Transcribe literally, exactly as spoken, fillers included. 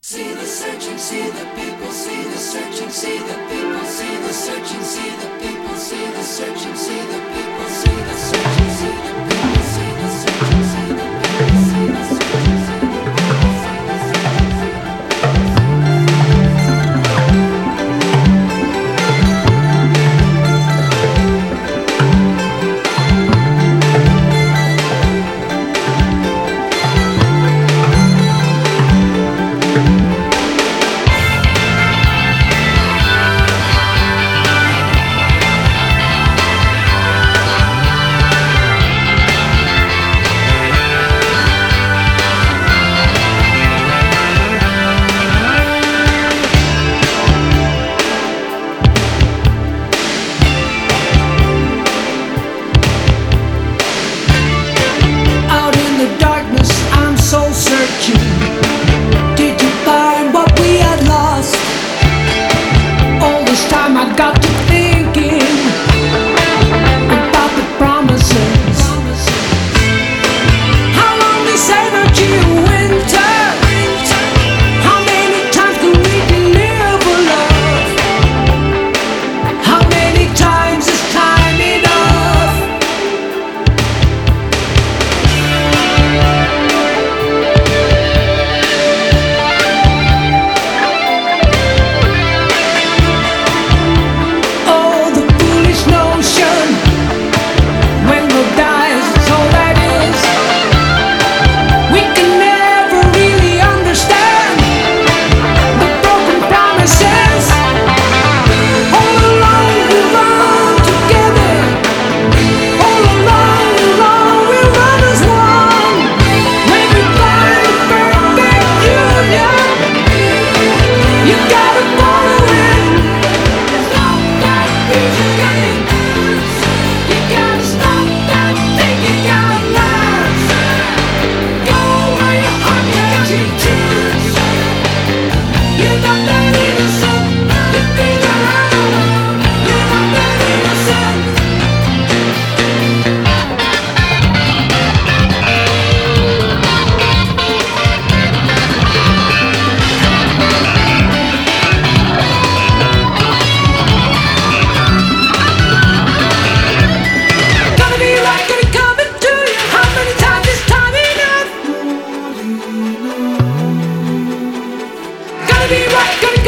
See the searching, see the people, see the searching, see the people, see the searching, see the people, see the searching, see the people, see the searching, see the people, see the searching, see the people, see the searching, see the people, see the Did you find what we had lost? All this time I got to thinking about the promises. How long they say that you winter? How many times can we deliver love? How many times is time enough? Be right,